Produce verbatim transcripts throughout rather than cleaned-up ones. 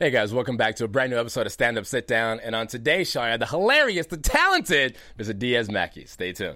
Hey guys, welcome back to a brand new episode of Stand Up Sit Down. And on today's show, I have the hilarious, the talented Mister Diaz Mackey. Stay tuned.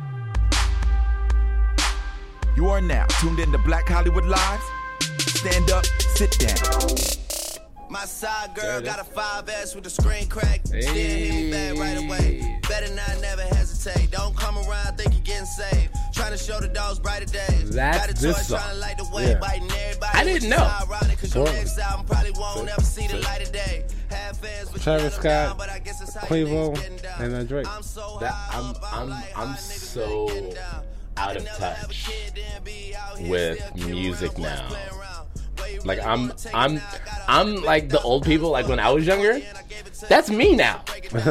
You are now tuned into Black Hollywood Live. Stand up, sit down. My side girl got a five S with the screen crack. Hey. Still hit me back right away. Better not never hesitate. Don't come around, think you're getting saved. Trying to show the dogs brighter days. That's got a this toy song. trying to light the way, Yeah. biting everybody. I didn't know. Ironic, cause your next album probably won't ever see the light of day. Have fans, but Travis you let 'em Scott, down, but I guess it's how your Quavo, niggas getting down. and uh, Drake. I'm so That- high I'm- up, I'm- like I'm how niggas so ain't getting down. out I of can never have a touch kid, then be out here with still killing music real boys now. playing around. Like, I'm, I'm, I'm like the old people, like when I was younger. That's me now. Like,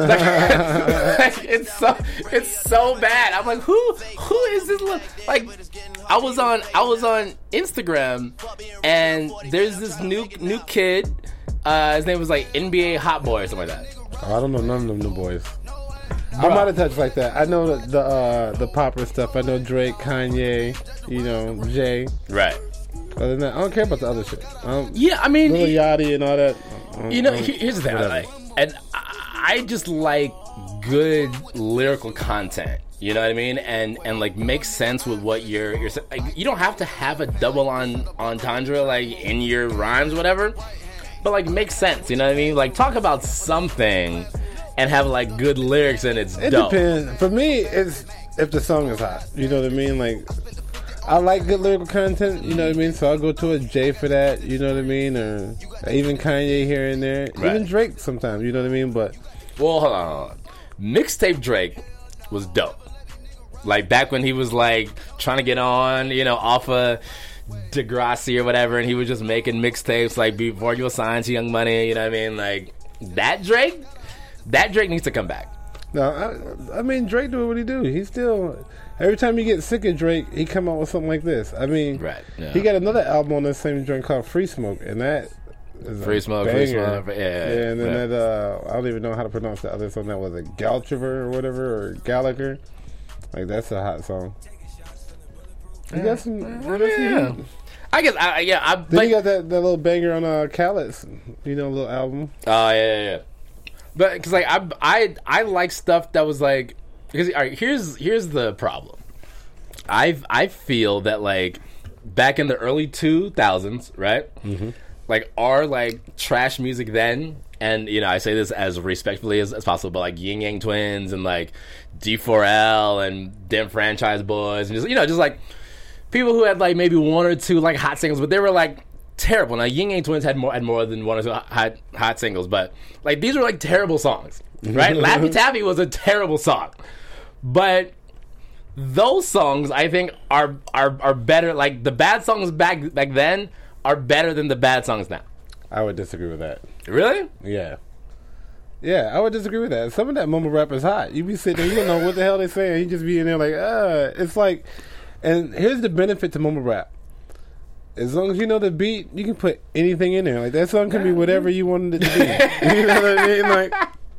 like, it's so, it's so bad. I'm like, who, who is this? Little, like, I was on, I was on Instagram, and there's this new, new kid. Uh, his name was like N B A Hot Boy or something like that. Oh, I don't know none of them new boys. I'm out of touch like that. I know the the, uh, the popper stuff. I know Drake, Kanye, you know, Jay. Right. Other than that, I don't care about the other shit. Um, Yeah, I mean, Lil Yachty and all that. um, you know, um, he- here's the thing, whatever. like, and I I just like good lyrical content. You know what I mean? And and like make sense with what you're you're. Like, you don't have to have a double on entendre like in your rhymes, whatever. But like make sense. You know what I mean? Like talk about something and have like good lyrics and it's It dope. depends. For me, it's if the song is hot. You know what I mean? Like, I like good lyrical content. You know what I mean? So I'll go to a Jay for that. You know what I mean? Or even Kanye here and there. Right. Even Drake sometimes. You know what I mean? But Well, hold on, hold on. Mixtape Drake was dope. Like back when he was like trying to get on, you know, off of Degrassi or whatever, and he was just making mixtapes like before you were signed to Young Money. You know what I mean? Like that Drake, that Drake needs to come back. no, I, I mean Drake do what he do. He still every time you get sick of Drake, he come out with something like this. I mean, Right, yeah. he got another album on the same joint called Free Smoke, and that is Free a Smoke, Free banger. Smoke, yeah, yeah. And then yeah. that uh, I don't even know how to pronounce the other song. That was a Galtriver or whatever, or Gallagher. Like that's a hot song. He got some. I mean, yeah. I guess, I, yeah. I, Then but, he got that, that little banger on uh, Khaled's, you know, little album. Oh yeah, yeah, yeah. But because like I, I, I like stuff that was like because all right, here's here's the problem. I I feel that like back in the early two thousands, right? Mm-hmm. Like our like trash music then, and you know I say this as respectfully as, as possible, but like Yin Yang Twins and like D four L and them Franchise Boys, and just you know just like people who had like maybe one or two like hot singles, but they were like terrible. Now Yin Yang Twins had more had more than one or two hot hot singles, but like these were like terrible songs, right? Laffy Taffy was a terrible song, but those songs I think are are are better. Like the bad songs back back then are better than the bad songs now. I would disagree with that. Really? Yeah. Yeah, I would disagree with that. Some of that mumble rap is hot. You be sitting there, you don't know what the hell they saying. You just be in there like, uh, it's like, and here's the benefit to mumble rap. As long as you know the beat, you can put anything in there. Like that song can be whatever you wanted it to be. You know what I mean? Like,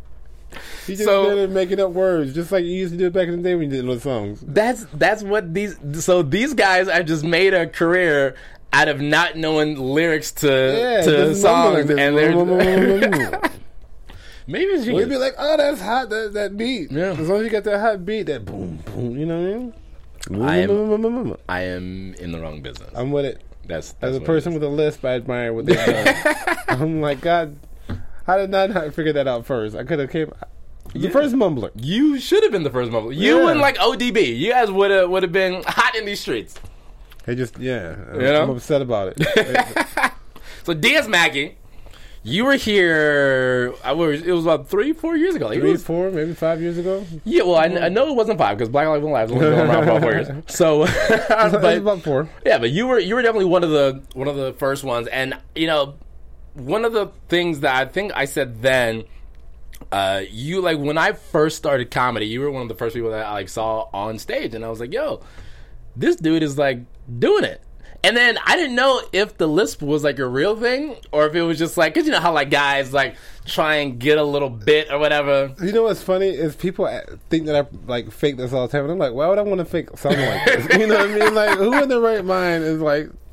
you just So- started making up words, just like you used to do it back in the day when you did little songs. That's that's what these. So these guys have just made a career out of not knowing lyrics to Yeah, to just songs, mumbling, and just they're maybe it's We'd genius. be like, oh, that's hot, that, that beat. Yeah. As long as you got that hot beat, that boom, boom, you know what I I am- mean? I am in the wrong business. I'm with it. That's, that's As a what it person is. with a lisp, I admire what they've done. I'm like, God, how did I not figure that out first? I could have came. The Yeah. first mumbler. You should have been the first mumbler. You Yeah. and like O D B. You guys would have would have been hot in these streets. They just, yeah. I'm, You know? I'm upset about it. So Diaz Mackey, you were here. I was. It was about three, four years ago. It Three, was- four, maybe five years ago. Yeah, well, I, I know it wasn't five because Black Lives Matter was only going around for about four years. So, It was but about four. yeah, but you were you were definitely one of the one of the first ones, and you know, one of the things that I think I said then, uh, you like when I first started comedy, you were one of the first people that I like saw on stage, and I was like, yo, this dude is like doing it. And then I didn't know if the lisp was like a real thing or if it was just like, because you know how like guys like try and get a little bit or whatever. You know what's funny is people think that I like fake this all the time. And I'm like, why would I want to fake something like this? You know what I mean? Like, who in their right mind is like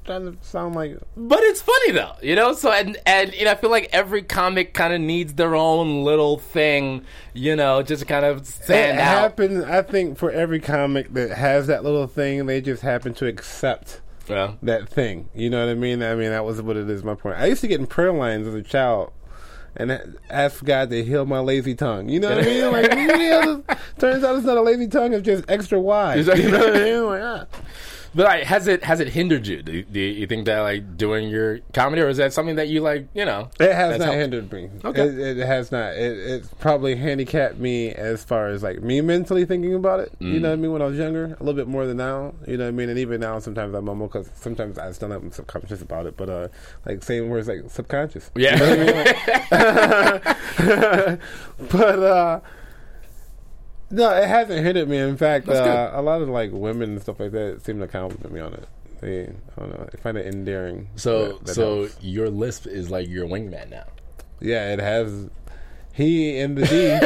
trying to sound like. But it's funny though, you know. So and and you know, I feel like every comic kind of needs their own little thing, you know, just to kind of stand it out. Happens, I think, for every comic that has that little thing, they just happen to accept Yeah. that thing. You know what I mean? I mean, that was what it is. My point. I used to get in prayer lines as a child. And ask God to heal my lazy tongue. You know what I mean? Like, yeah, turns out it's not a lazy tongue; it's just extra wide. You know what I mean? Like, ah. But like, has it has it hindered you? Do, do you think that like doing your comedy, or is that something that you like? You know, it has not helped? hindered me. Okay, it, it has not. It, it's probably handicapped me as far as like me mentally thinking about it. Mm. You know what I mean? When I was younger, a little bit more than now. You know what I mean? And even now, sometimes I mumble because sometimes I still am subconscious about it. But uh, like saying words like subconscious. Yeah. You know what I mean? But uh. No, it hasn't hindered me. In fact, uh, a lot of like women and stuff like that seem to compliment me on it. They, I don't know, they find it endearing. So, that, that so helps. your lisp is like your wingman now. Yeah, it has. He and the D.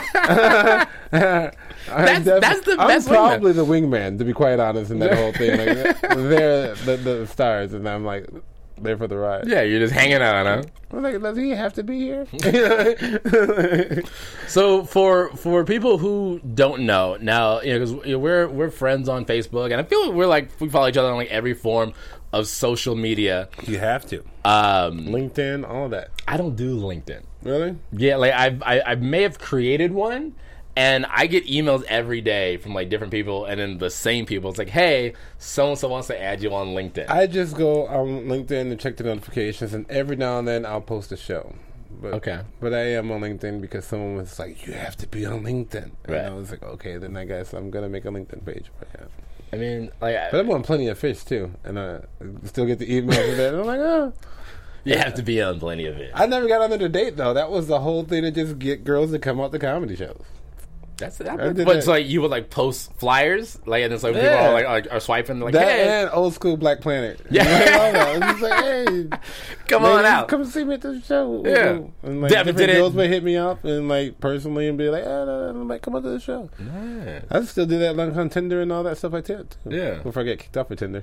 that's, that's the I'm best. I'm probably wingman. the wingman, to be quite honest, in that whole thing. Like, they're the, the stars, and I'm like there for the ride. Yeah, you're just hanging out, huh? I'm like, does he have to be here? So for for people who don't know now, you know, because you know, we're we're friends on Facebook, and I feel like we're like we follow each other on like every form of social media. You have to. Um, LinkedIn, all of that. I don't do LinkedIn. Really? Yeah, like I've, I I may have created one, and I get emails every day from like different people, and then the same people. It's like, hey, so and so wants to add you on LinkedIn. I just go on LinkedIn and check the notifications, and every now and then I'll post a show. But, okay. But I am on LinkedIn because someone was like, you have to be on LinkedIn. Right. And I was like, okay, then I guess I'm going to make a LinkedIn page. But yeah. I mean, like, I, but I'm on Plenty of Fish, too. And I still get the emails for that. And I'm like, oh. You have to be on Plenty of It. I never got on there to date, though. That was the whole thing to just get girls to come out to comedy shows. That's it. I But did it's that. like you would like post flyers, like, and it's like Yeah. people are like are, are swiping, like, That hey, and old school Black Planet. Yeah. You know, I love that. It's just like, hey, come on ladies, out. come see me at the show. Yeah. And like Yeah, but different did it- girls may hit me up and like personally and be like, oh, no, no, like come on to the show. Yeah. I still do that like on Tinder and all that stuff like that. Too, Yeah. Before I get kicked off of Tinder.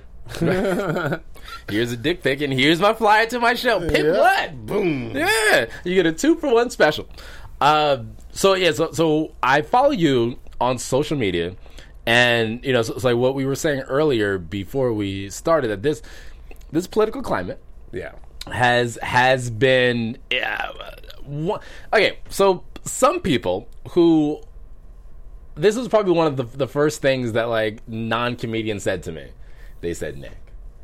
Here's a dick pic, and here's my flyer to my show. Pick Yeah. what? Boom. Yeah, you get a two for one special. Uh, so yeah, so so I follow you on social media, and you know, so it's like what we were saying earlier before we started, that this this political climate Yeah. has has been uh, one, okay. So some people who this was probably one of the the first things that like non-comedians said to me. They said, Nick,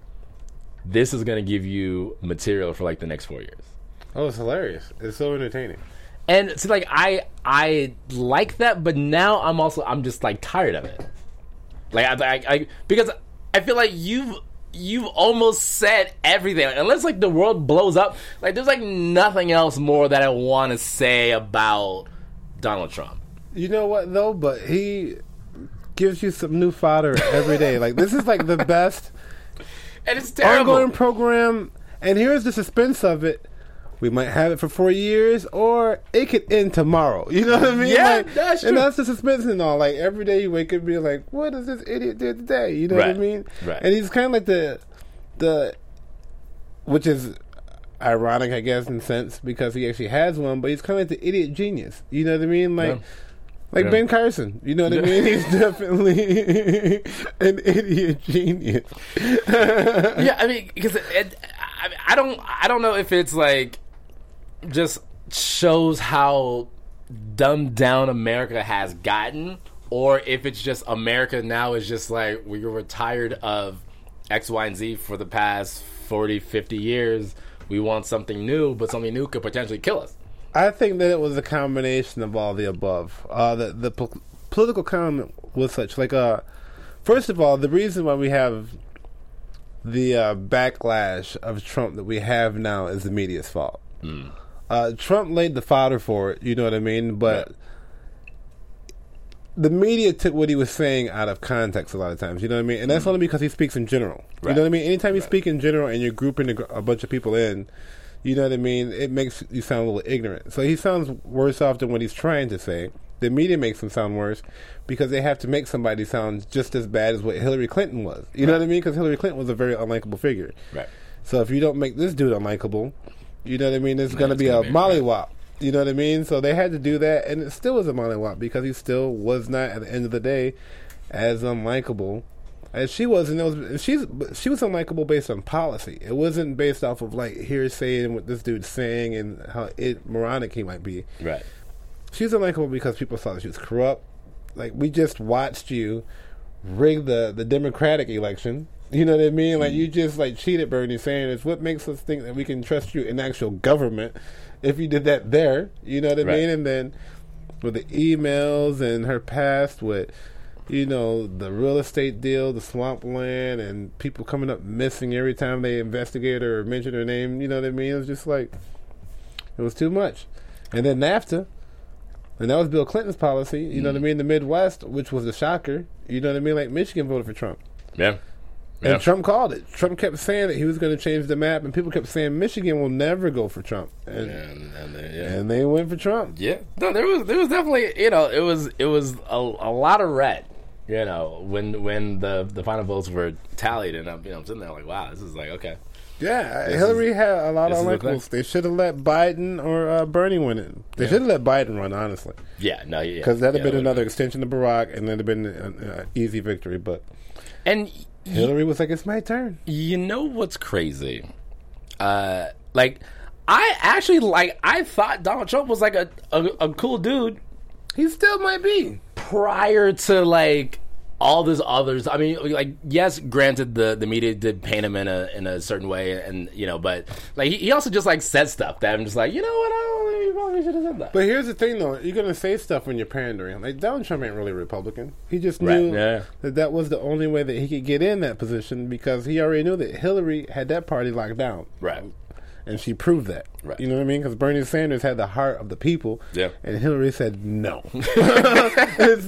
this is going to give you material for like the next four years. Oh, it's hilarious. It's so entertaining. And it's like I I like that, but now I'm also I'm just like tired of it. Like I, I, I because I feel like you've you've almost said everything. Unless like the world blows up, like there's like nothing else more that I want to say about Donald Trump. You know what though? But he gives you some new fodder every day. Like this is like the best And it's terrible. ongoing program. And here's the suspense of it. We might have it for four years, or it could end tomorrow. You know what I mean? Yeah, like, that's and true. that's the suspense and all. Like every day you wake up and be like, "What does this idiot do today?" You know Right. what I mean? Right. And he's kind of like the, the, which is ironic, I guess, in a sense, because he actually has one. But he's kind of like the idiot genius. You know what I mean? Like. Yeah. Like Yeah. Ben Carson, you know what I mean? He's definitely an idiot genius. Yeah, I mean, because it, it, I, I don't, I don't know if it's like just shows how dumbed down America has gotten, or if it's just America now is just like we were tired of X, Y, and Z for the past forty, fifty years. We want something new, but something new could potentially kill us. I think that it was a combination of all the above. Uh, the the po- political climate was such. Like, uh, first of all, the reason why we have the uh, backlash of Trump that we have now is the media's fault. Mm. Uh, Trump laid the fodder for it, you know what I mean? But Yeah. the media took what he was saying out of context a lot of times, you know what I mean? And that's only because he speaks in general. Right. You know what I mean? Anytime you Right. speak in general and you're grouping a, gr- a bunch of people in, you know what I mean? It makes you sound a little ignorant. So he sounds worse off than what he's trying to say. the media makes them sound worse because they have to make somebody sound just as bad as what Hillary Clinton was. You know what I mean? Because Hillary Clinton was a very unlikable figure. Right. So if you don't make this dude unlikable, you know what I mean? It's going to be gonna a be, mollywop. You know what I mean? So they had to do that, and it still was a mollywop because he still was not, at the end of the day, as unlikable as she was. And it was she's she was unlikable based on policy. It wasn't based off of like hearsay and what this dude's saying and how it moronic he might be. Right. She's unlikable because people saw that she was corrupt. Like, we just watched you rig the, the Democratic election. You know what I mean? Like, you just, like, cheated Bernie Sanders. What makes us think that we can trust you in actual government if you did that there? You know what I right. mean? And then with the emails and her past with, you know, the real estate deal, the swampland, and people coming up missing every time they investigate her or mention her name. You know what I mean? It was just like, it was too much. And then NAFTA. And that was Bill Clinton's policy, you know mm. what I mean? The Midwest, which was a shocker, you know what I mean? Like, Michigan voted for Trump. Yeah. yeah. And Trump called it. Trump kept saying that he was going to change the map, and people kept saying Michigan will never go for Trump. And, yeah, and, and, they, yeah. and they went for Trump. Yeah. No, there was there was definitely, you know, it was it was a, a lot of red, you know, when when the, the final votes were tallied, and I'm, you know, I'm sitting there like, wow, this is like, okay. Yeah, this Hillary is, had a lot of the unlikables. They should have let Biden or uh, Bernie win it. They yeah. should have let Biden run, honestly. Yeah, no, yeah. Because that would have yeah, been another extension of Barack, and then it'd have been an uh, easy victory. But and Hillary y- was like, it's my turn. You know what's crazy? Uh, like, I actually, like, I thought Donald Trump was, like, a, a, a cool dude. He still might be. Prior to, like, all this others, I mean, like, yes, granted, the, the media did paint him in a in a certain way, and you know, but like he, he also just like said stuff that I'm just like, you know what, I don't think you probably should have said that. But here's the thing, though, you're gonna say stuff when you're pandering. Like, Donald Trump ain't really a Republican. He just knew right. yeah. that that was the only way that he could get in that position because he already knew that Hillary had that party locked down. Right. And she proved that. Right. You know what I mean? Because Bernie Sanders had the heart of the people. Yeah. And Hillary said, no. It's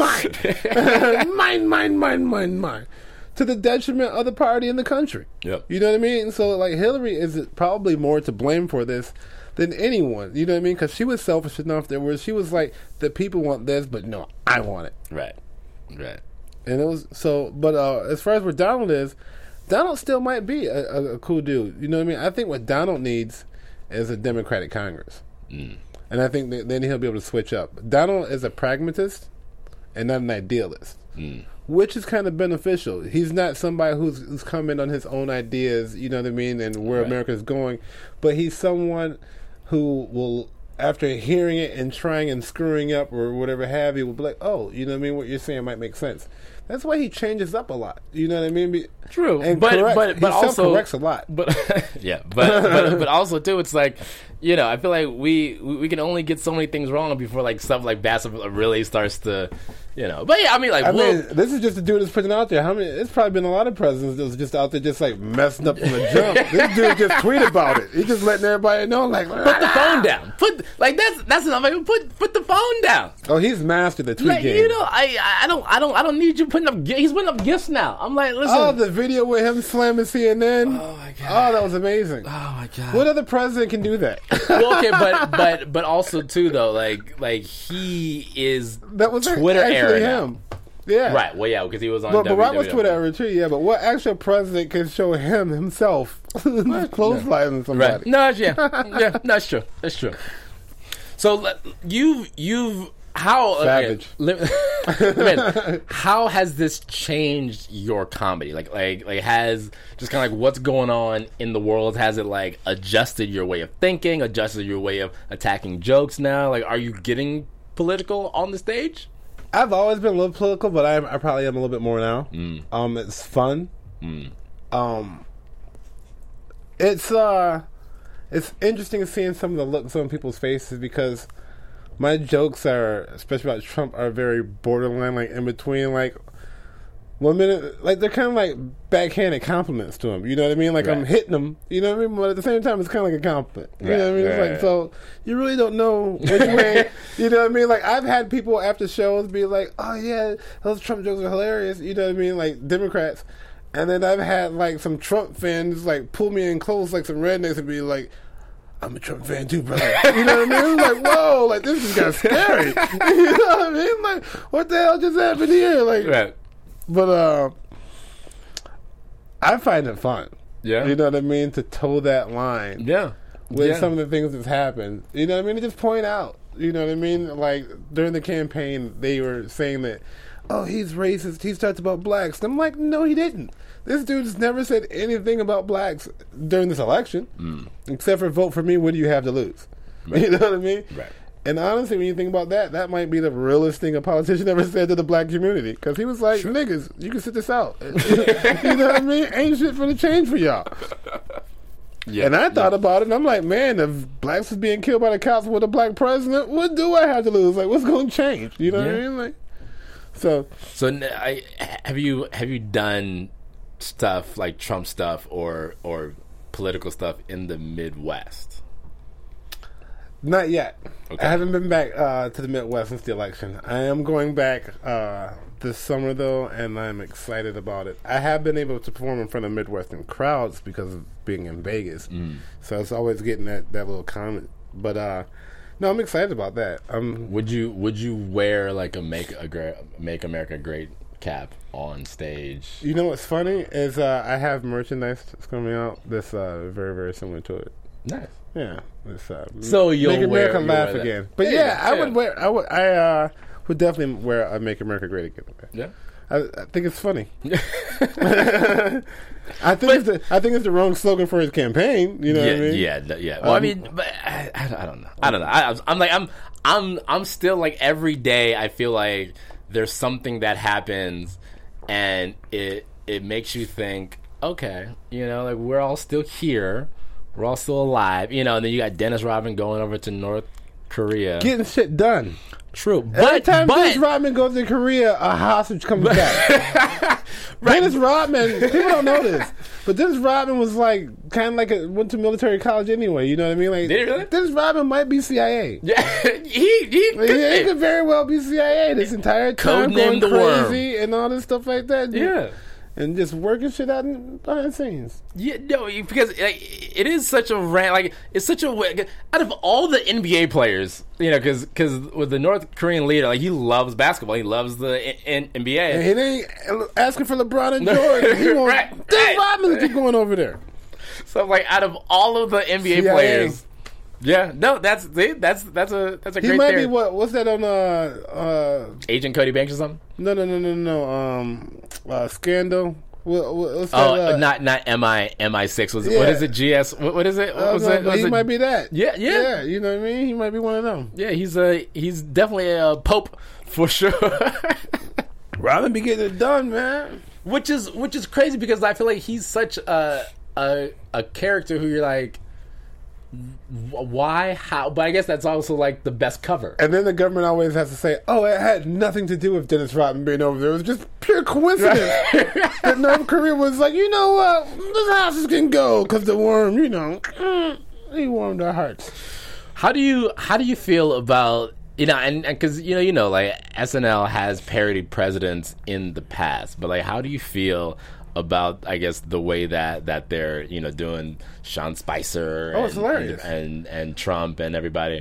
mine. mine, mine, mine, mine, mine. To the detriment of the party and the country. Yep. You know what I mean? So, like, Hillary is probably more to blame for this than anyone. You know what I mean? Because she was selfish enough that where she was like, the people want this, but no, I want it. Right. Right. And it was, so, but uh, as far as where Donald is, Donald still might be a, a, a cool dude. You know what I mean? I think what Donald needs is a Democratic Congress. Mm. And I think that then he'll be able to switch up. Donald is a pragmatist and not an idealist, mm. which is kind of beneficial. He's not somebody who's, who's coming on his own ideas, you know what I mean, and where right. America's going. But he's someone who will, after hearing it and trying and screwing up or whatever have you, will be like, oh, you know what I mean, what you're saying might make sense. That's why he changes up a lot. You know what I mean? Be, True, and but corrects. but but he also corrects a lot. But yeah, but, but but also too, it's like, you know, I feel like we we, we can only get so many things wrong before like stuff like bad stuff really starts to, you know. But yeah, I mean, like, I we'll, mean, this is just a dude that's putting out there. How many? It's probably been a lot of presidents that was just out there just like messing up from the jump. This dude just tweet about it. He's just letting everybody know, like, put the phone down. Put like that's that's enough. Like, put put the phone down. Oh, he's mastered the tweet like, game. You know, I I don't I don't I don't need you putting up. He's putting up gifts now. I'm like, listen. Oh, the video with him slamming C N N. Oh my god. Oh, that was amazing. Oh my god. What other president can do that? Well, okay, but but but also too though, like like he is that was Twitter era him. Now. Yeah. Right. Well, yeah, because he was on. But W W E. Barack was Twitter era too. Yeah, but what actual president can show him himself clotheslining somebody? Right. No, yeah, yeah, that's true. That's true. So you've you've how savage. Okay, man, how has this changed your comedy? Like like like has just kind of like what's going on in the world? Has it like adjusted your way of thinking? Adjusted your way of attacking jokes now? Like, are you getting political on the stage? I've always been a little political, but I, I probably am a little bit more now. Mm. Um, it's fun. Mm. Um, it's uh, it's interesting seeing some of the looks on people's faces because my jokes are, especially about Trump, are very borderline, like in between, like one minute, like they're kind of like backhanded compliments to him. You know what I mean? Like right. I'm hitting him. You know what I mean? But at the same time, it's kind of like a compliment. You right. know what I mean? It's right. like so you really don't know which way. You know what I mean? Like I've had people after shows be like, "Oh yeah, those Trump jokes are hilarious." You know what I mean? Like Democrats, and then I've had like some Trump fans like pull me in close, like some rednecks, and be like, I'm a Trump fan too, brother. You know what I mean? Like, whoa, like this just got scary. You know what I mean? Like, what the hell just happened here? Like, Right. but uh, I find it fun. Yeah. You know what I mean? To toe that line. Yeah. With Yeah. some of the things that's happened. You know what I mean? To just point out. You know what I mean? Like, during the campaign, they were saying that, oh, he's racist. He's talked about blacks. And I'm like, no, he didn't. This dude's never said anything about blacks during this election. Mm. Except for vote for me, what do you have to lose? Right. You know what I mean? Right. And honestly, when you think about that, that might be the realest thing a politician ever said to the black community. Because he was like, niggas, you can sit this out. You know what I mean? Ain't shit for the change for y'all. Yeah. And I thought about it, and I'm like, man, if blacks was being killed by the cops with a black president, what do I have to lose? Like, what's going to change? You know what I Yeah. mean? Like, so So n- I, have you have you done stuff like Trump stuff or or political stuff in the Midwest? not yet. Okay. I haven't been back uh, to the Midwest since the election. I am going back uh, this summer, though, and I'm excited about it. I have been able to perform in front of Midwestern crowds because of being in Vegas. Mm. So it's always getting that, that little comment. But, uh, no, I'm excited about that. Um, Would you would you wear like a make a gra- make America great cap on stage? You know what's funny is uh, I have merchandise that's coming out that's uh, very, very similar to it. Nice. Yeah, it's, uh, So you'll make America wear- you'll laugh wear that. again. But Yeah, yeah, I yeah. would wear. I would. I uh, would definitely wear a "Make America Great Again." Yeah. I, I think it's funny. I think it's the, I think it's the wrong slogan for his campaign. You know yeah, what I mean? yeah, no, yeah. Well, I Um, mean, but I, I, don't- I don't know. I don't know. I, I'm like, I'm, I'm, I'm still like every day. I feel like there's something that happens, and it, it makes you think, okay, you know, like we're all still here, we're all still alive, you know. And then you got Dennis Rodman going over to North Korea. Getting shit done. True, Every but time but Dennis Rodman goes to Korea, a hostage comes back. Dennis Rodman, people don't know this, but Dennis Rodman was like kind of like a, went to military college anyway. You know what I mean? Like, Did he really? Dennis Rodman might be C I A. yeah, he he Like, could, he could very well be C I A this entire time, Codename going the Worm. crazy and all this stuff like that. yeah. And just working shit out in, behind the scenes. Yeah, no, because like, it is such a rant. Like it's such a way. Out of all the N B A players, you know, because with the North Korean leader, like he loves basketball, he loves the N- N- NBA. And he ain't asking for LeBron and Jordan. He wants Right, Dennis right. Rodman to keep going over there. So like, out of all of the N B A C I A. players, yeah, no, that's that's that's a that's a He great might theory. be what? What's that on? Uh, uh, Agent Cody Banks or something. no, no, no, no, no. Um, uh, Scandal. What, what, what's that? Oh, uh, not not M I M I six. Was Yeah. what is it? G S. What, what is it? What uh, was no, it? but Was he it- might be that. Yeah, yeah. yeah. You know what I mean? He might be one of them. Yeah, he's a he's definitely a pope for sure. Rodman be getting it done, man. Which is which is crazy because I feel like he's such a a a character who you're like, wh- why, how? But I guess that's also like the best cover. And then the government always has to say, "Oh, it had nothing to do with Dennis Rodman being over there. It was just pure coincidence that North Korea was like, you know what, this houses can go because the worm, you know, mm, he warmed our hearts." How do you how do you feel about you know and because you know you know like S N L has parodied presidents in the past, but like how do you feel about I guess the way that, that they're you know doing Sean Spicer Oh, and, it's hilarious. and, and and Trump and everybody.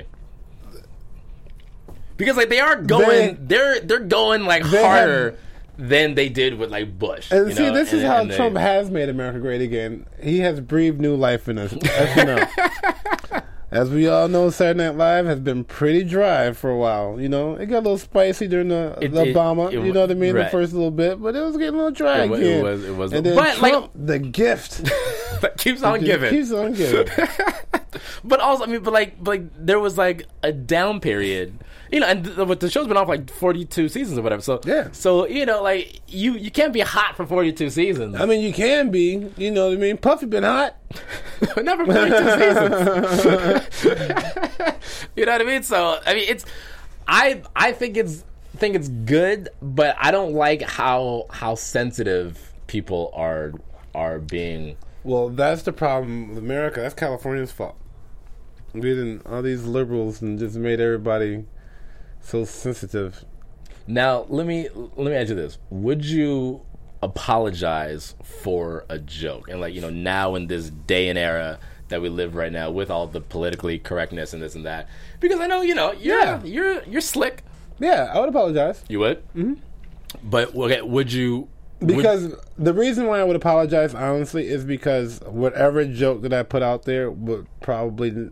Because like they are going, They- they're they're going like they harder have- than they did with like Bush. And you see, know? this is And- how and they- Trump has made America great again. He has breathed new life in us. S N L. As we all know, Saturday Night Live has been pretty dry for a while. You know, it got a little spicy during the, It- the it- Obama. it you know what I mean? right. The first little bit, but it was getting a little dry It wa- it again. was- it was- and then but, like- Trump, the gift that keeps on Just giving. keeps on giving. But also, I mean, but like, but like, there was like a down period, you know, and th- but the show's been off like forty-two seasons or whatever. So Yeah. so you know, like you you can't be hot for forty-two seasons. I mean, you can be. You know what I mean? Puffy been hot. Not for forty-two seasons. You know what I mean? So I mean, it's I I think it's think it's good, but I don't like how how sensitive people are are being. Well, that's the problem with America. That's California's fault. We didn't all these liberals and just made everybody so sensitive. Now, let me let me ask you this: would you apologize for a joke? And like you know, now in this day and era, that we live right now with all the politically correctness and this and that. Because I know, you know, you're Yeah. you're you're slick. Yeah, I would apologize. You would? Mm-hmm. But okay, would you? Because the reason why I would apologize, honestly, is because whatever joke that I put out there would probably...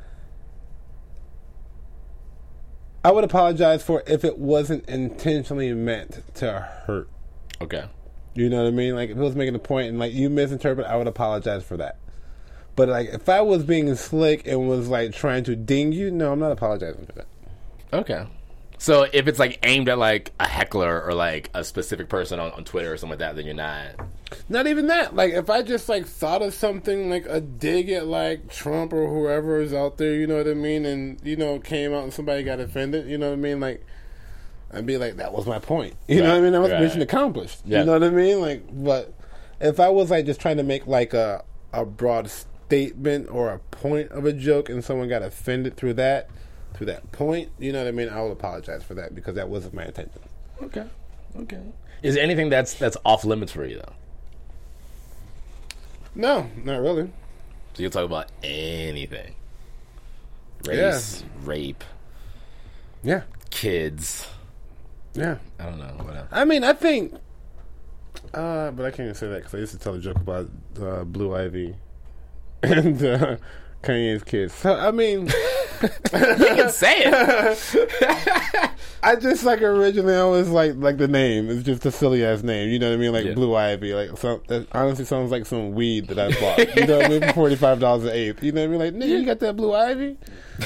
I would apologize for if it wasn't intentionally meant to hurt. Okay. You know what I mean? Like, if it was making a point and, like, you misinterpret, I would apologize for that. But, like, if I was being slick and was, like, trying to ding you, no, I'm not apologizing for that. Okay. So if it's, like, aimed at, like, a heckler or, like, a specific person on, on Twitter or something like that, then you're not... Not even that. Like, if I just, like, thought of something, like, a dig at, like, Trump or whoever is out there, you know what I mean? And, you know, came out and somebody got offended, you know what I mean? Like, I'd be like, that was my point. You right, know what I mean? That was right. mission accomplished. Yeah. You know what I mean? Like, but if I was, like, just trying to make, like, a, a broad statement or a point of a joke and someone got offended through that, through that point, you know what I mean? I will apologize for that because that wasn't my intention. Okay. Okay. Is there anything that's that's off limits for you, though? No, not really. So you'll talk about anything. Race, Yeah. rape, Yeah. kids. Yeah. I don't know. Whatever. I mean, I think... Uh, but I can't even say that because I used to tell a joke about uh, Blue Ivy and uh, Kanye's kids. So, I mean... You can say it. I just like originally always like like the name. It's just a silly ass name. You know what I mean? Like Yeah. Blue Ivy. Like so, that honestly sounds like some weed that I bought. You know what I mean? For forty five dollars an eighth. You know what I mean? Like nigga, you got that Blue Ivy.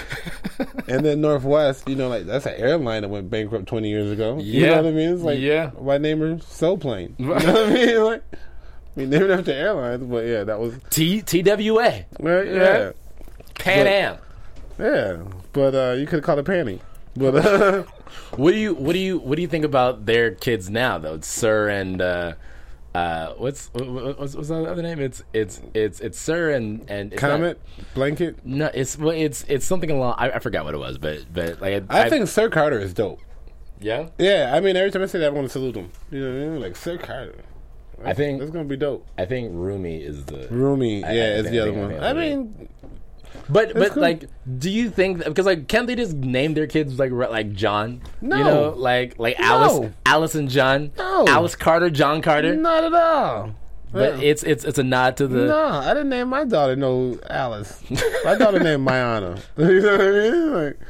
And then Northwest, you know, like that's an airline that went bankrupt twenty years ago. You Yeah. know what I mean? It's like Yeah. why name her Soul Plane? You know what I mean? Like I mean, named after airlines, but yeah, that was T T W A. right. Yeah, Pan But- Am. yeah. But uh, you could have called it Panty. But uh, What do you what do you what do you think about their kids now though? It's Sir and uh, uh, what's what's what's the other name? It's it's it's it's Sir and and it's Comet, not- Blanket. no, it's well, it's it's something along. I, I forgot what it was, but but like I, think Sir Carter is dope. yeah. Yeah, I mean, every time I say that, I want to salute him. You know what I mean? Like, Sir Carter. I think That's going to be dope. I think Rumi is the Roomy, I- yeah, I is think- the I other think- I one. think I that's mean, But but cool. like, do you think because like can't they just name their kids like re- like John? No. You know, like like No. Alice, Alice and John. No. Alice Carter, John Carter. not at all. But Yeah. it's it's it's a nod to the. No, I didn't name my daughter no Alice. My daughter named Mayana. You know what I mean? Like,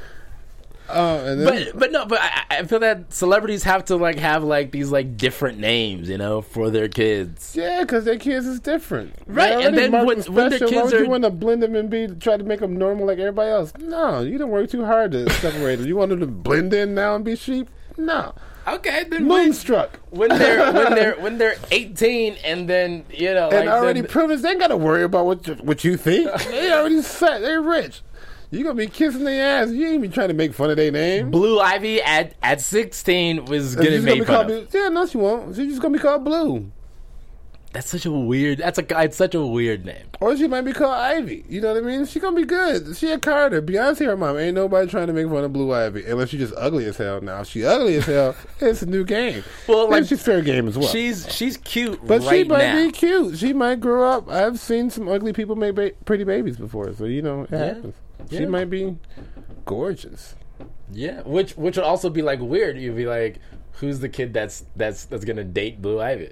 oh, and then, But but no, but I, I feel that celebrities have to like have like these like different names, you know, for their kids. yeah, because their kids is different. Right, They and already then marked when- them when their special. Why kids would are- you want to blend them and be try to make them normal like everybody else? No, you didn't work too hard to separate them. You want them to blend in now and be sheep? No. Okay, then when, Moonstruck. when they're when they're when they're eighteen and then you know And like already then- privileged, they ain't got to worry about what you, what you think. They already set. They're rich. You gonna be kissing their ass. You ain't be trying to make fun of their name. Blue Ivy at at sixteen was She's getting just gonna made be fun called. of. Yeah, no, she won't. She's just gonna be called Blue, That's such a weird. That's a it's such a weird name. or she might be called Ivy. You know what I mean? She gonna be good. She a Carter. Beyonce, her mom. Ain't nobody trying to make fun of Blue Ivy unless she just ugly as hell. Now, if she ugly as hell, it's a new game. Well, And like, she's fair game as well. She's she's cute, But right she might now. be cute. She might grow up. I've seen some ugly people make ba- pretty babies before, so you know it happens. She Yeah. might be gorgeous. Yeah, which which would also be like weird. You'd be like, who's the kid that's that's that's gonna date Blue Ivy?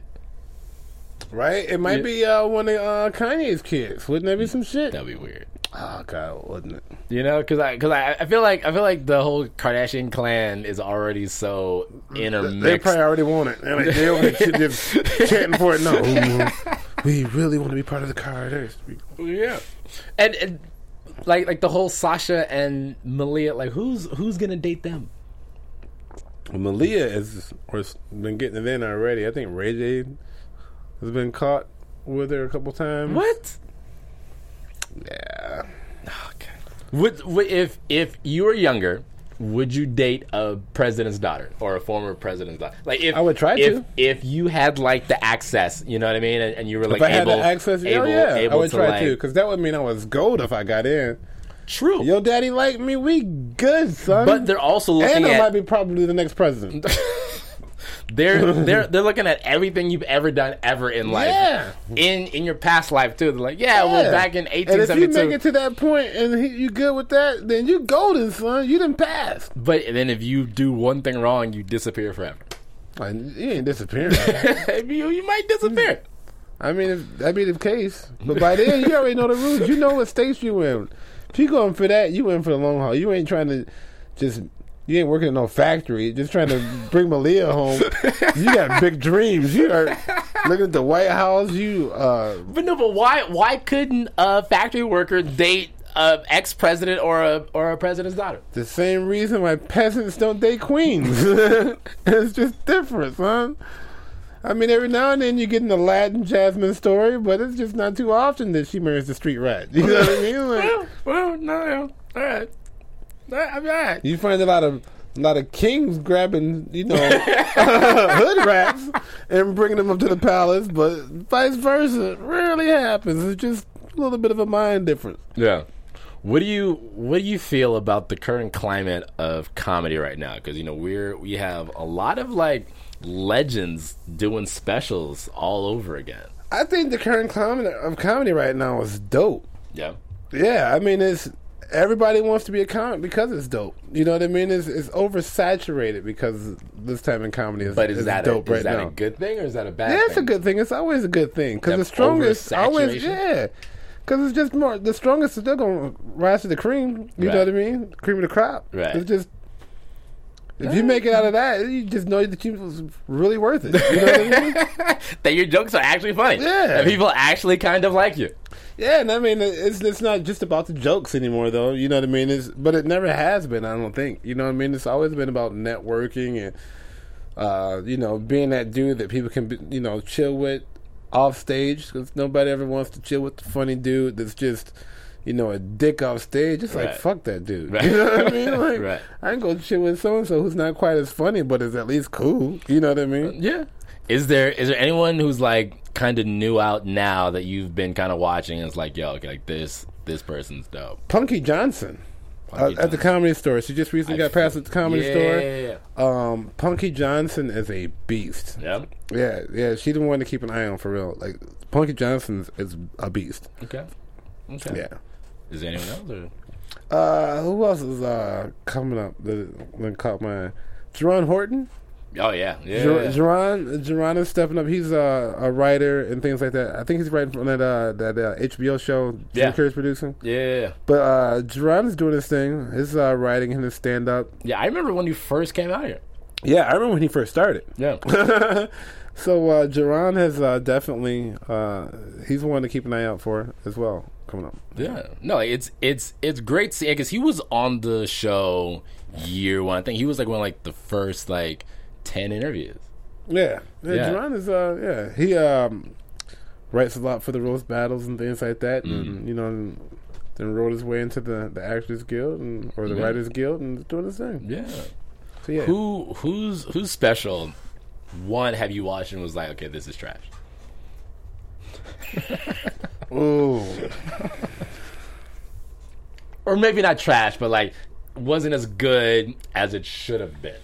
Right? It might Yeah. be uh, one of uh, Kanye's kids. Wouldn't that be some shit? That'd be weird. Oh God, wouldn't it? You know, because I because I, I feel like I feel like the whole Kardashian clan is already so intermixed. They probably already want it. They're like, they over there just chanting for it. No, we really want to be part of the Carters. Yeah, and, and like like the whole Sasha and Malia, like who's who's gonna date them? Well, Malia has or has been getting it in already. I think Ray J has been caught with her a couple times. What? Yeah. Okay. Would, would if if you were younger, would you date a president's daughter or a former president's daughter? Like if I would try if, to. If you had like the access, you know what I mean, and, and you were like If I had able, the access, able, oh yeah, able I would to try like, to, because that would mean I was gold if I got in. True, Yo, daddy like me, we good, son. but they're also looking and I at might be probably the next president. they're they're they're looking at everything you've ever done ever in life. Yeah. In in your past life too. They're like, yeah, Yeah. well, back in And eighteen if you seventy-two. make it to that point and he, you good with that, then you golden, son. You done passed. But then if you do one thing wrong, you disappear forever. Like, you ain't disappearing. you, you might disappear. I mean, if that be the case, but by then you already know the rules. You know what states you in. If you going for that, you in for the long haul. You ain't trying to just. You ain't working in no factory. Just trying to bring Malia home. You got big dreams. You are looking at the White House. You. uh But no, but why why couldn't a factory worker date a ex president or a or a president's daughter? The same reason why peasants don't date queens. It's just different, son. I mean, every now and then you get an Aladdin Jasmine story, but it's just not too often that she marries the street rat. You know what I mean? Like, Well, well, no, no. All right. All right, I'm all right. you find a lot of a lot of kings grabbing, you know, hood rats and bringing them up to the palace, but vice versa, it rarely happens. It's just a little bit of a mind difference. Yeah. What do you what do you feel about the current climate of comedy right now? Because you know we're we have a lot of like legends doing specials all over again. I think the current climate of comedy right now is dope. Yeah. Yeah, I mean, it's everybody wants to be a comic because it's dope. You know what I mean? It's, it's oversaturated because this time in comedy is, But is, is that dope a, right is that now. a good thing or is that a bad Yeah, thing? it's a good thing. It's always a good thing because That the strongest always, oversaturation? yeah, because it's just more. The strongest is still gonna rise to the cream. You know Right. what I mean? Cream of the crop. Right. It's just. If you make it out of that, you just know that you was really worth it. You know what I mean? That your jokes are actually funny. Yeah. And people actually kind of like you. Yeah, and I mean, it's it's not just about the jokes anymore, though. You know what I mean? It's, but it never has been, I don't think. You know what I mean? It's always been about networking and, uh, you know, being that dude that people can, be, you know, chill with off stage. Because nobody ever wants to chill with the funny dude that's just, you know, a dick off stage. It's like, Right. fuck that dude. Right. You know what I mean? Like, Right. I can go chill with so-and-so who's not quite as funny, but is at least cool. You know what I mean? Yeah. Is there is there anyone who's like kind of new out now that you've been kind of watching and it's like, yo, okay, like this this person's dope. Punky Johnson. Punky uh, At the Comedy Store. She just recently I got past feel- at the Comedy yeah, Store. Yeah, yeah, Um, Punky Johnson is a beast. yeah. Yeah, yeah, she the one to keep an eye on for real. Like Punky Johnson is a beast. Okay. Okay. Yeah. Is there anyone else? Or? Uh, who else is uh coming up that that caught my eye? Jerron Horton. Oh yeah, yeah. Jer- yeah. Jerron, Jerron is stepping up. He's uh, a writer and things like that. I think he's writing from that uh, that uh, H B O show Jim Yeah. Carrey's producing. yeah, yeah, yeah. But uh, Jerron is doing his thing. His uh, writing and his stand up. Yeah, I remember when you first came out here. Yeah, I remember when he first started. Yeah. So uh, Jerron has uh, definitely uh, he's one to keep an eye out for as well coming up. Yeah, no, it's it's it's great to see because he was on the show year one. I think he was like one of like the first like ten interviews. Yeah, yeah. Yeah. Jerron is uh, yeah. He um, writes a lot for the roast battles and things like that, Mm-hmm. and you know, then rode his way into the, the Actors Guild and or the Yeah. Writers Guild and is doing his thing. Yeah. So yeah, Who who's who's special? One have you watched and was like, okay, this is trash. ooh, Or maybe not trash, but like wasn't as good as it should have been.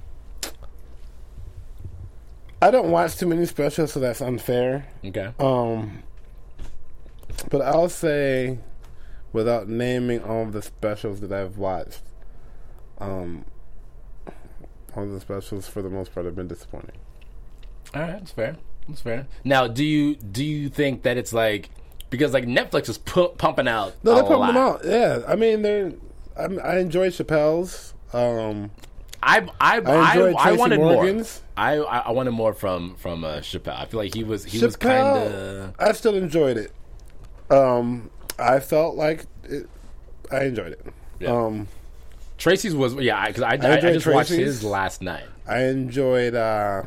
I don't watch too many specials, so that's unfair. Okay. Um, but I'll say, without naming all of the specials that I've watched, um, all of the specials for the most part have been disappointing. All right, that's fair. That's fair. Now, do you do you think that it's like because like Netflix is pu- pumping out No, a they're pumping lot. them out. Yeah, I mean, they're. I, I enjoy Chappelle's. Um, I I I I, enjoyed I, Tracy wanted Morgan's. more. I, I I wanted more from from uh, Chappelle. I feel like he was he was Chappelle, kind of I still enjoyed it. Um, I felt like it, I enjoyed it. Yeah. Um, Tracy's was yeah because I, I, I, enjoyed just watched Tracy's. his last night. I enjoyed uh,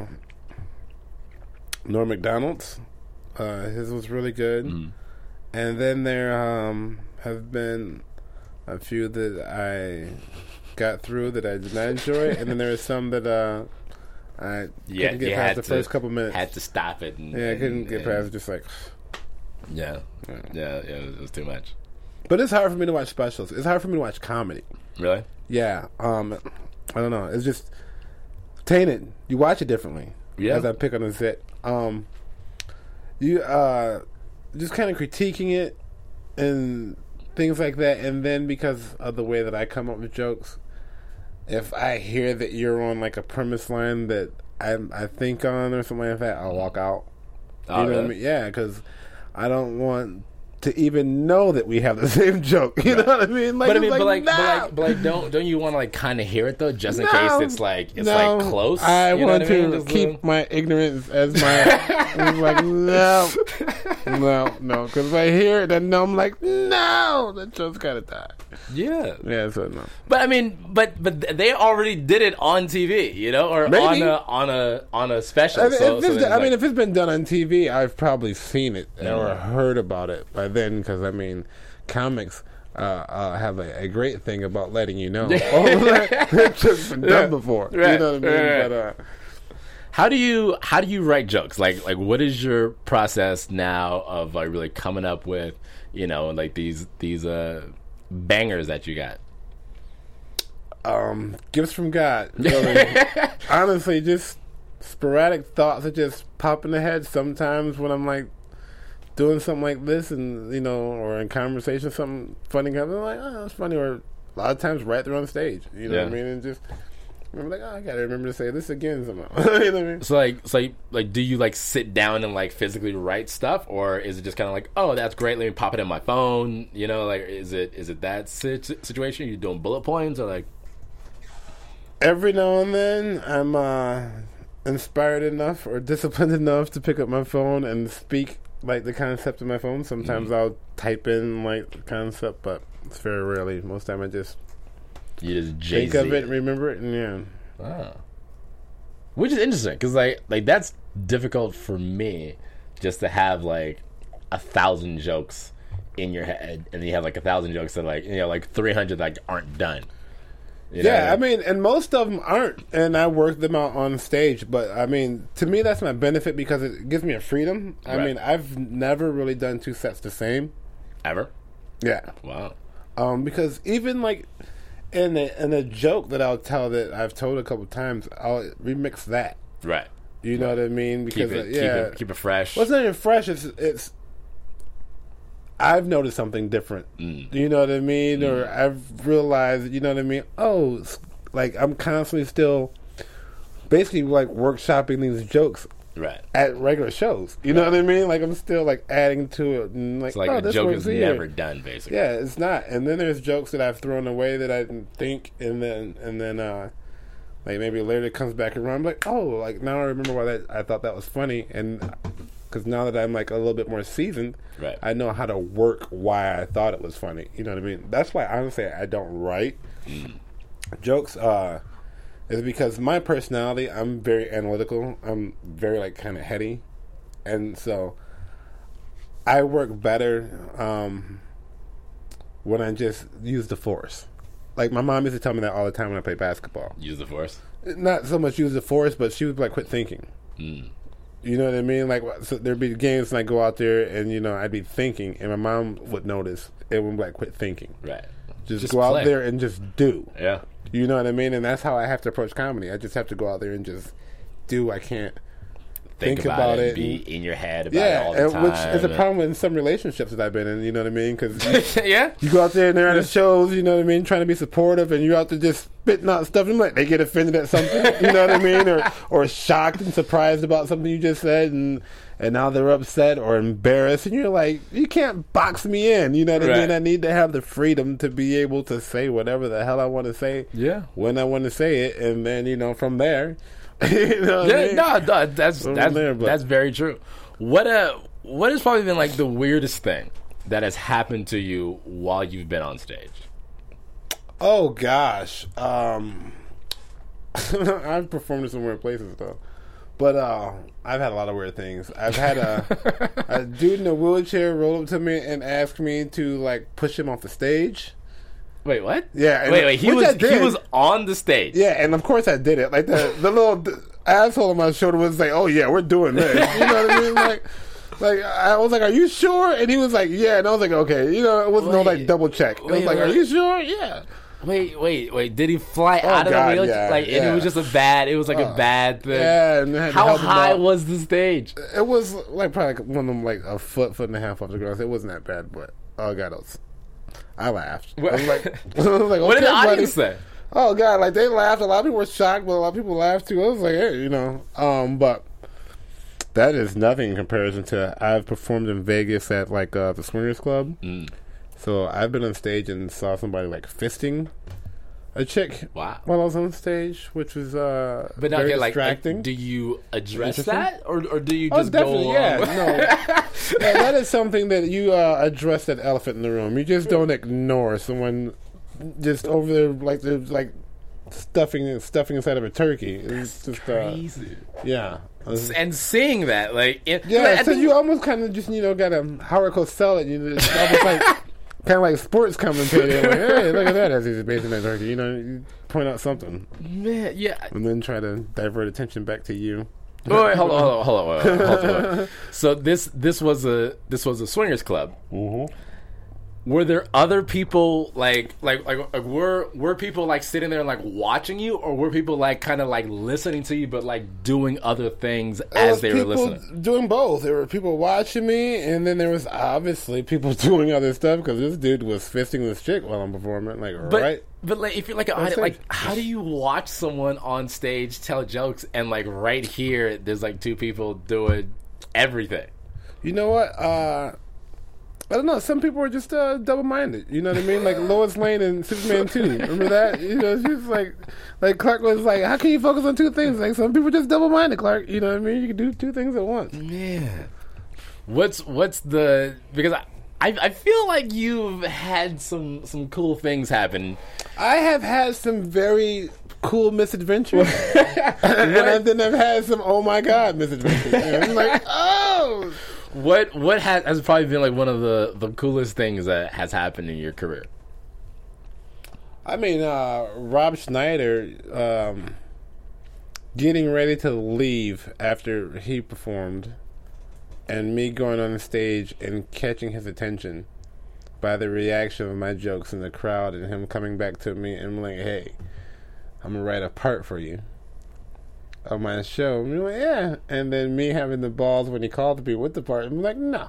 Norm Macdonald's. Uh, his was really good. Mm-hmm. And then there um, have been a few that I got through that I did not enjoy, and then there are some that uh, I Yeah, couldn't get you past had the to, first couple minutes. Had to stop it. And, yeah, I couldn't and- get and- past just like. Yeah, yeah, yeah. It was, it was too much. But it's hard for me to watch specials. It's hard for me to watch comedy. Really? Yeah, um, I don't know. It's just entertained. You watch it differently. Yeah. As I pick on the set. Um, you uh, just kind of critiquing it and things like that. And then because of the way that I come up with jokes, if I hear that you're on like a premise line that I I think on or something like that, I'll walk out. Oh, you know really? what I mean? Yeah, because I don't want to even know that we have the same joke. You right. know what I mean? Like, but I mean, like, but like, no. but like, but like, don't don't you want to like kind of hear it though, just in no. case it's like it's no. like close? I you know want what to I mean? Just keep little... my ignorance as my. I'm like no, no, no, because if I hear it, then no, I'm like no, that joke's gotta die. Yeah, yeah, so no. But I mean, but but they already did it on T V, you know, or Maybe. on a on a on a special. I mean, so, if, so it's, I like, mean if it's been done on T V, I've probably seen it Yeah. or heard about it by then. Because I mean, comics uh, uh, have a, a great thing about letting you know. Oh, it's just been done Yeah. before. Right. You know what I mean? Right. But, uh, How do you how do you write jokes? Like like what is your process now of like really coming up with, you know, like these these uh bangers that you got? Um, gifts from God. Really. Honestly, just sporadic thoughts that just pop in the head sometimes when I'm like doing something like this, and you know, or in conversation, something funny comes. I'm like, oh, that's funny. Or a lot of times, right there on stage. You know Yeah. what I mean? And just. I'm like, oh, I gotta remember to say this again somehow. You know what I mean? So like, so like, like, do you like sit down and like physically write stuff, or is it just kind of like, oh, that's great, let me pop it in my phone? You know, like, is it is it that sit- situation? Are you doing bullet points or like? Every now and then, I'm uh, inspired enough or disciplined enough to pick up my phone and speak like the concept of my phone. Sometimes mm-hmm. I'll type in like the concept, but it's very rarely. Most time I just. You just Jay-Z think of it, remember it, and yeah. Wow. Which is interesting because like like that's difficult for me, just to have like a thousand jokes in your head, and you have like a thousand jokes that like you know like three hundred like aren't done. You know yeah, what I mean? I mean, and most of them aren't, and I work them out on stage. But I mean, to me, that's my benefit because it gives me a freedom. I Right. mean, I've never really done two sets the same. Ever? Yeah. Wow. Um, because even like. In a, in a joke that I'll tell that I've told a couple times, I'll remix that. Right. You know right. what I mean? Because keep it, uh, yeah, keep it, keep it fresh. Well, it's not even fresh. It's it's. I've noticed something different. Mm. You know what I mean? Mm. Or I've realized. You know what I mean? Oh, it's like I'm constantly still, basically like workshopping these jokes. Right. At regular shows. You know what I mean? Like I'm still like adding to it and like, it's like oh, a this joke works is here. never done, basically. Yeah, it's not. And then there's jokes that I've thrown away that I didn't think, and then and then uh, like maybe later it comes back around. I'm like, oh, like now I remember why that I thought that was funny, and because now that I'm like a little bit more seasoned, right. I know how to work why I thought it was funny. You know what I mean? That's why honestly I don't write Mm. jokes. Uh, is because my personality, I'm very analytical. I'm very like kind of heady, and so I work better um, when I just use the force. Like my mom used to tell me that all the time when I play basketball. Use the force. Not so much use the force, but she would be like, "Quit thinking." Mm. You know what I mean? Like so there'd be games and I go out there and you know I'd be thinking, and my mom would notice and would be like, "Quit thinking." Right. Just, Just go play. out there and just do. Yeah. You know what I mean? And that's how I have to approach comedy. I just have to go out there and just do. I can't Think, think, about, about, it, it. and be and, in your head about yeah, it all the and, time. which is a and- problem in some relationships that I've been in. You know what I mean? Because yeah. you go out there and they're at the shows. You know what I mean? Trying to be supportive, and you're out there just spitting out stuff. And like they get offended at something. You know what I mean? Or or shocked and surprised about something you just said, and and now they're upset or embarrassed, and you're like, you can't box me in. You know what I Right. mean? I need to have the freedom to be able to say whatever the hell I want to say. Yeah. When I want to say it, and then you know from there. You know what Yeah, I mean? no, no, that's Over that's there, but- that's very true. What uh, what has probably been like the weirdest thing that has happened to you while you've been on stage? Oh gosh, um, I've performed in some weird places though, but uh, I've had a lot of weird things. I've had a, a dude in a wheelchair roll up to me and ask me to like push him off the stage. Wait, what? Yeah, and- Wait, wait. He which was I he did. was on the stage. Yeah, and of course I did it. Like the the little d- asshole on my shoulder was like, "Oh yeah, we're doing this." You know what I mean? Like, like I was like, "Are you sure?" And he was like, "Yeah." And I was like, "Okay." You know, it wasn't no Wait, like double check. It was wait, like, "Are wait. you sure?" Yeah. Wait, wait, wait! Did he fly Oh, out of God, the wheelchair? yeah, like, and yeah. it was just a bad. It was like a Uh, bad thing. Yeah, and they had to How help him high out. was the stage? It was like probably like one of them, like a foot, foot and a half off the ground. So it wasn't that bad, but oh god, I, was, I laughed. I was like, I was like, What did okay, the buddy. audience say? Oh god, like they laughed. A lot of people were shocked, but a lot of people laughed too. I was like, hey, you know, um, but that is nothing in comparison to I've performed in Vegas at like uh, the Swingers Club. Mm. So I've been on stage and saw somebody like fisting a chick Wow. while I was on stage, which was uh, But now, very okay, like, like, distracting. do you address Interesting. that, or or do you Oh, just definitely, go? yeah. along? No, yeah, that is something that you uh, address that elephant in the room. You just don't ignore someone just over there like they're like stuffing stuffing inside of a turkey. It's just uh, Crazy. yeah. And seeing that, like, it, Yeah, I so think- you almost kind of just you know got to Howard Cosell it. You know, it's almost like kind of like sports commentator. Like, hey, look at that as he's basing that turkey. You know, you point out something man, yeah. and then try to divert attention back to you. Oh, wait, hold on, hold on, hold on, hold on, hold on, hold on. So this this was a this was a swingers club. Mm-hmm. Were there other people like like like, like were were people like sitting there and like watching you, or were people like kind of like listening to you but like doing other things as they were people listening? doing both. There were people watching me, and then there was obviously people doing other stuff because this dude was fisting this chick while I'm performing. Like, But right? but like if you're like an On audience, like stage. how do you watch someone on stage tell jokes and like right here there's like two people doing everything? You know what? Uh, I don't know. Some people are just uh, double-minded. You know what I mean? Like Lois Lane and Superman two. Remember that? You know, she's like, like Clark was like, how can you focus on two things? Like some people are just double-minded, Clark. You know what I mean? You can do two things at once. Man, what's what's the because I. I, I feel like you've had some, some cool things happen. I have had some very cool misadventures, and then I've had some oh my god misadventures. And I'm like, oh. What what has, has probably been like one of the, the coolest things that has happened in your career? I mean, uh, Rob Schneider um, getting ready to leave after he performed, and me going on the stage and catching his attention by the reaction of my jokes in the crowd, and him coming back to me and like, "Hey, I'm gonna write a part for you on my show." And I'm like, "Yeah," and then me having the balls when he called me with the part, I'm like, "No."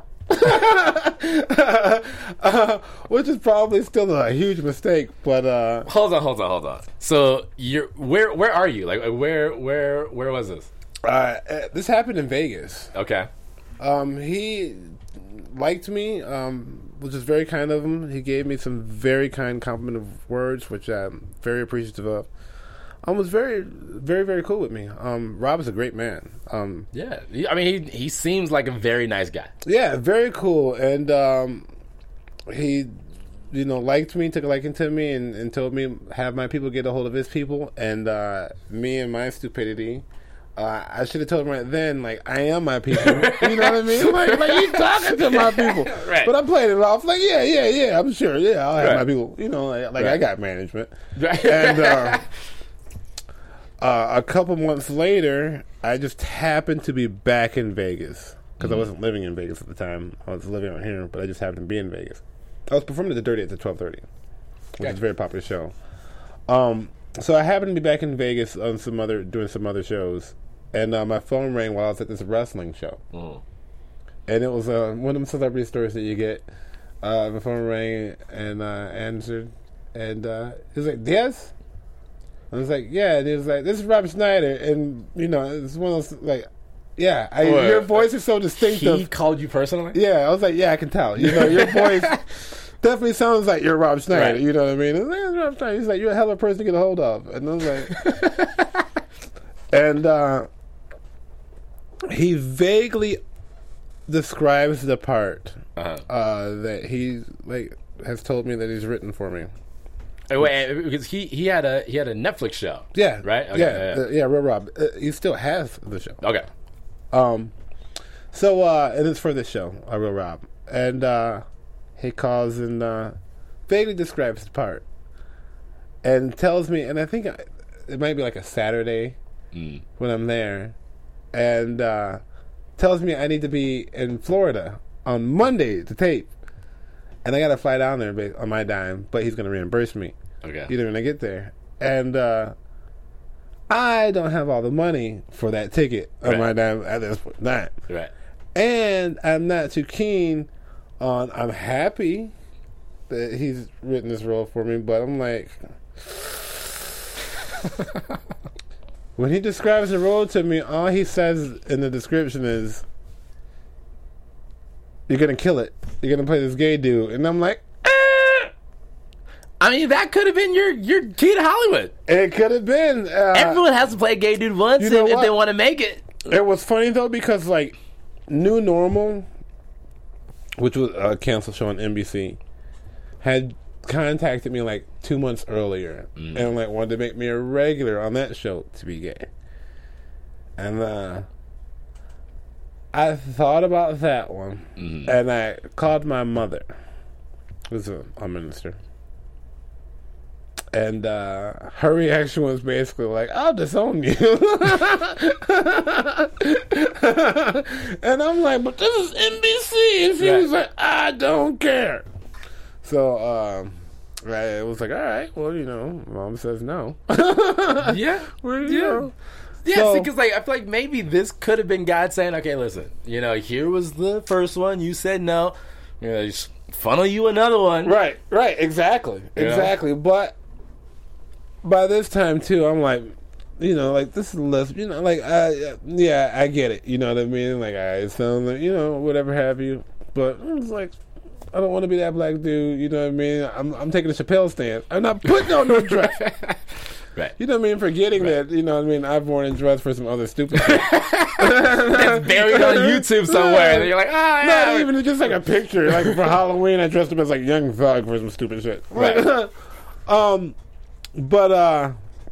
uh, which is probably still a huge mistake, but uh, Hold on, hold on, hold on. So you're where where are you? Like where where where was this? uh, uh, this happened in Vegas. Okay. Um, he liked me, um, which is very kind of him. He gave me some very kind complimentary words, which I'm very appreciative of. Um, was very, very, very cool with me. Um, Rob is a great man. Um, Yeah. He- I mean, he he seems like a very nice guy. yeah, very cool, and um, he, you know, liked me, took a liking to me, and, and told me have my people get a hold of his people, and uh, me and my stupidity. Uh, I should have told him right then, like, I am my people. You know what I mean? Like, like you talking to my people. Right. But I played it off like, yeah, yeah, yeah, I'm sure. Yeah, I'll have Right. my people. You know, like, like I Right. got management. Right. And uh, uh, a couple months later, I just happened to be back in Vegas. Because I wasn't living in Vegas at the time. I was living out here, but I just happened to be in Vegas. I was performing at the Dirty at the twelve thirty, which Okay. is a very popular show. Um, so I happened to be back in Vegas on some other, doing some other shows. And uh, my phone rang while I was at this wrestling show. Mm. And it was uh, one of them celebrity stories that you get. Uh, my phone rang and uh, answered. And uh, he was like, "Yes?" I was like, "Yeah." And he was like, "This is Rob Schneider." And, you know, it's one of those, like, yeah, I, What? your voice is so distinctive. He called you personally? Yeah, I was like, yeah, I can tell. You know, your voice definitely sounds like you're Rob Schneider. Right. You know what I mean? I was like, "It's Rob Schneider." He's like, "You're a hell of a person to get a hold of." And I was like, and uh, he vaguely describes the part Uh-huh. uh, that he like has told me that he's written for me. Wait, wait, because he, he had a he had a Netflix show. Yeah, Right? Okay, yeah, yeah, yeah. uh, yeah. Real Rob, uh, he still has the show. Okay. Um, so uh, and it's for this show, uh, Real Rob, and uh, he calls and uh, vaguely describes the part, and tells me, and I think I, it might be like a Saturday Mm. when I'm there, and uh, tells me I need to be in Florida on Monday to tape, and I got to fly down there ba- on my dime, but he's going to reimburse me. Okay. You know, when I get there. And uh, I don't have all the money for that ticket Right. on my dime at this point. Not. Right. And I'm not too keen on, I'm happy that he's written this role for me, but I'm like, when he describes the role to me, all he says in the description is, you're going to kill it. You're going to play this gay dude. And I'm like, eh. I mean, that could have been your, your key to Hollywood. It could have been. Uh, Everyone has to play a gay dude once you know if, if what? they want to make it. It was funny, though, because, like, New Normal, which was a canceled show on N B C, had contacted me, like, two months earlier Mm. and, like, wanted to make me a regular on that show to be gay. And, uh... I thought about that one, Mhm. and I called my mother, who's a, a minister, and uh, her reaction was basically like, "I'll disown you," and I'm like, "But this is N B C," and she Right. was like, "I don't care." So um, I was like, "All right, well, you know, Mom says no." Yeah. Well, you know. Yeah, So- see, because like, I feel like maybe this could have been God saying, okay, listen, you know, here was the first one. You said no. You know, just funnel you another one. Right, right, exactly, Yeah. exactly. But by this time too, I'm like, you know, like this is less, you know, like, uh, yeah, I get it. You know what I mean? Like, I sound like, you know, whatever have you. But it's like, I don't want to be that black dude. You know what I mean? I'm, I'm taking a Chappelle stance. I'm not putting on no dress. Right. You know what I mean? Forgetting Right. that, you know what I mean? I've worn a dress for some other stupid shit. It's buried on YouTube somewhere. And you're like, ah, yeah. Not even just like a picture. Like for Halloween, I dressed up as like Young Thug for some stupid shit. Right. um, but uh,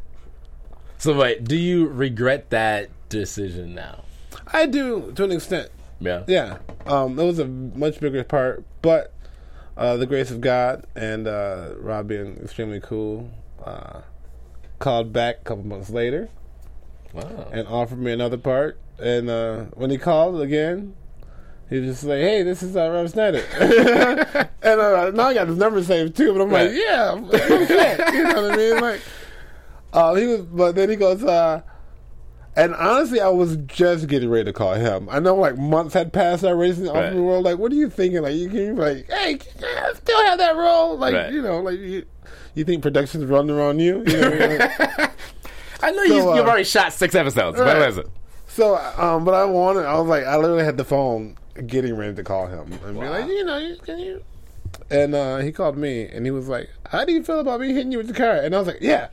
So wait, do you regret that decision now? I do to an extent. Yeah. Yeah. Um, it was a much bigger part, but uh, the grace of God and uh, Rob being extremely cool, uh, called back a couple months later Wow. and offered me another part. And uh, when he called again, he was just like, "Hey, this is uh, Rob Schneider." And uh, now I got his number saved too. But I'm Right. like, "Yeah, okay." You know what I mean? Like, uh, he was, but then he goes, uh, and honestly, I was just getting ready to call him. I know, like months had passed already since Right. Off the World. Like, what are you thinking? Like, you can like, "Hey, I still have that role." Like, Right. you know, like you, you think production's running around you? You know what I mean? Like, I know So, you, uh, you've already shot six episodes, but Right. listen. So, um, but I wanted, I was like, I literally had the phone getting ready to call him and be Wow. like, you know, you- can you? And uh, he called me and he was like, "How do you feel about me hitting you with the car?" And I was like, "Yeah."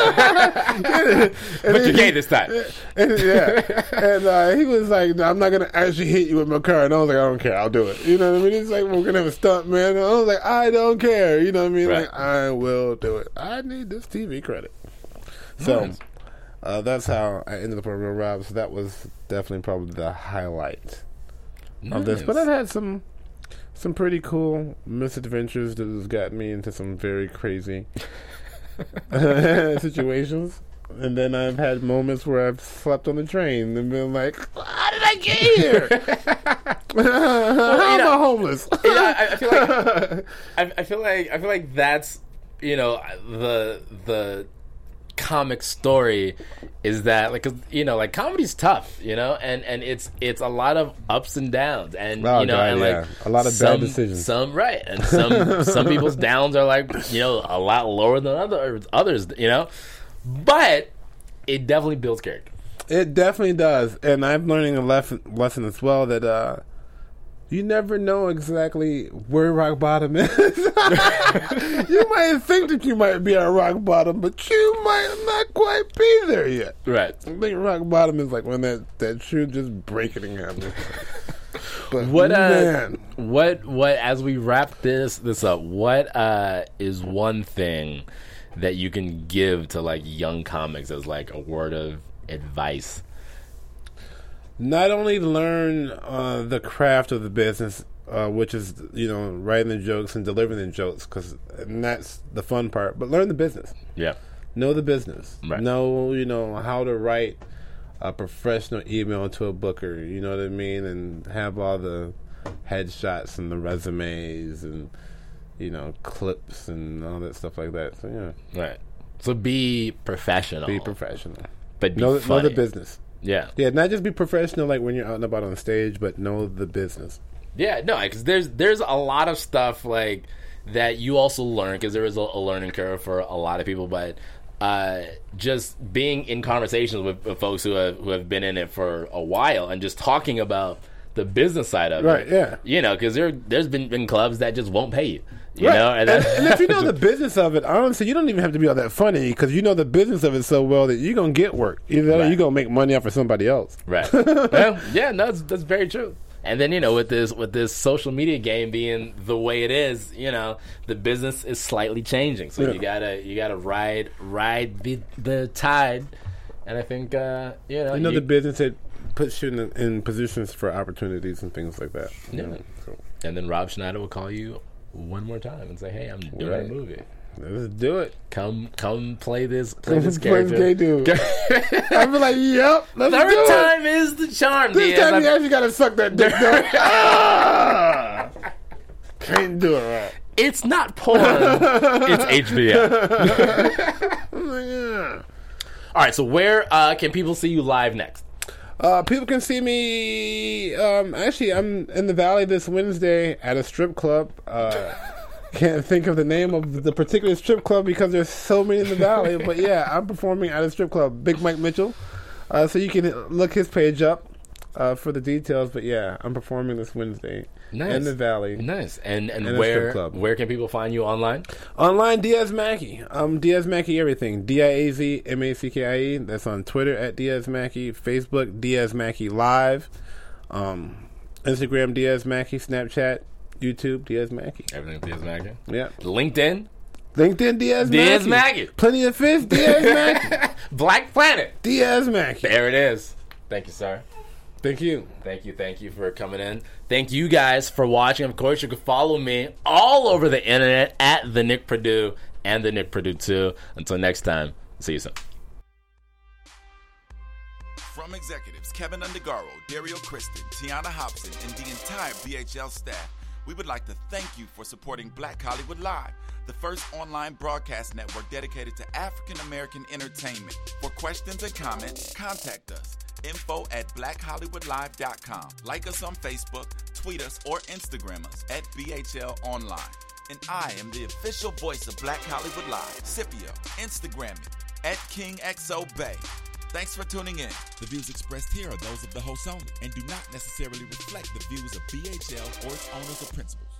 And But then you're he- gay this time. And, yeah. And uh, he was like, "No, I'm not going to actually hit you with my car." And I was like, "I don't care. I'll do it." You know what I mean? He's like, "We're going to have a stunt, man." And I was like, "I don't care." You know what I mean? Right. Like, I will do it. I need this T V credit. So. Nice. Uh, that's how I ended up on Real Rob. So that was definitely probably the highlight of this. But I've had some some pretty cool misadventures that has gotten me into some very crazy situations. And then I've had moments where I've slept on the train and been like, "How did I get here? How am I homeless?" You know, I, I feel like I, I feel like I feel like that's, you know, the the comic story is that, like, 'cause, you know, like, comedy's tough, you know, and and it's it's a lot of ups and downs, and Oh, you know, God, and yeah. like A lot of bad some, decisions. some right, and some some people's downs are like, you know, a lot lower than other others, you know, but it definitely builds character. It definitely does, and I'm learning a lesson, lesson as well that uh, you never know exactly where rock bottom is. You might think that you might be at rock bottom, but you might not quite be there yet. Right. I think rock bottom is like when that, that shoe just breaking happens. But What uh, man, what what as we wrap this this up, what uh is one thing that you can give to, like, young comics as, like, a word of advice? not only learn uh, the craft of the business, uh, which is, you know, writing the jokes and delivering the jokes, because that's the fun part, but learn the business. Yeah. Know the business. Right. Know, you know, how to write a professional email to a booker, you know what I mean? And have all the headshots and the resumes and, you know, clips and all that stuff like that. So yeah, Right. So be professional. be professional. But be Know, know funny. the business. Yeah. Yeah, not just be professional like when you're out and about on stage, but know the business. Yeah, no, because there's there's a lot of stuff like that you also learn because there is a, a learning curve for a lot of people, but uh, just being in conversations with, with folks who have who have been in it for a while and just talking about the business side of Right, it, yeah. you know, because there there's been, been clubs that just won't pay you, you Right. know, and, that- and if you know the business of it, honestly, you don't even have to be all that funny because you know the business of it so well that you're gonna get work. Either that or Right. you're gonna make money off of somebody else. Right. Well, yeah, no, that's, that's very true. And then, you know, with this with this social media game being the way it is, you know, the business is slightly changing. So Yeah. you gotta you gotta ride ride the the tide. And I think uh, you know You know you- the business that puts you in, in positions for opportunities and things like that. Yeah. You know, so and then Rob Schneider will call you one more time and say, "Hey, I'm doing Right. a movie. let's do it. Come come play this play this Play this character." gay dude. I'd be like, yep, let's do Third it. time is the charm. This Diaz. time I'm- you actually gotta suck that dick, though. Ah! Can't do it right. It's not porn. It's H B O. Yeah. All right, so where uh, can people see you live next? Uh, people can see me. Um, actually, I'm in the Valley this Wednesday at a strip club. Uh, can't think of the name of the particular strip club because there's so many in the Valley. But yeah, I'm performing at a strip club, Big Mike Mitchell. Uh, so you can look his page up uh, for the details. But yeah, I'm performing this Wednesday Nice. in the Valley. Nice. And and And a where strip club. where can people find you online? Online, Diaz Mackey. Um, Diaz Mackey everything. D I A Z M A C K I E. That's on Twitter at Diaz Mackey. Facebook, Diaz Mackey Live. Um, Instagram, Diaz Mackey. Snapchat, YouTube, Diaz Mackey. Everything Diaz Mackey. Yeah. LinkedIn, LinkedIn, Diaz Mackey. Diaz Mackey. Plenty of fish, Diaz Mackey. Black Planet. Diaz Mackey. There it is. Thank you, sir. Thank you. Thank you, thank you for coming in. Thank you guys for watching. Of course, you can follow me all over the internet at the Nick Purdue and the Nick Purdue two. Until next time, see you soon. From executives Kevin Undergaro, Dario Kristen, Tiana Hobson, and the entire B H L staff, we would like to thank you for supporting Black Hollywood Live, the first online broadcast network dedicated to African American entertainment. For questions and comments, contact us. Info at black hollywood live dot com. Like us on Facebook, tweet us, or Instagram us at B H L Online. And I am the official voice of Black Hollywood Live, Scipio. Instagram me at King X O Bay. Thanks for tuning in. The views expressed here are those of the host only and do not necessarily reflect the views of B H L or its owners or principals.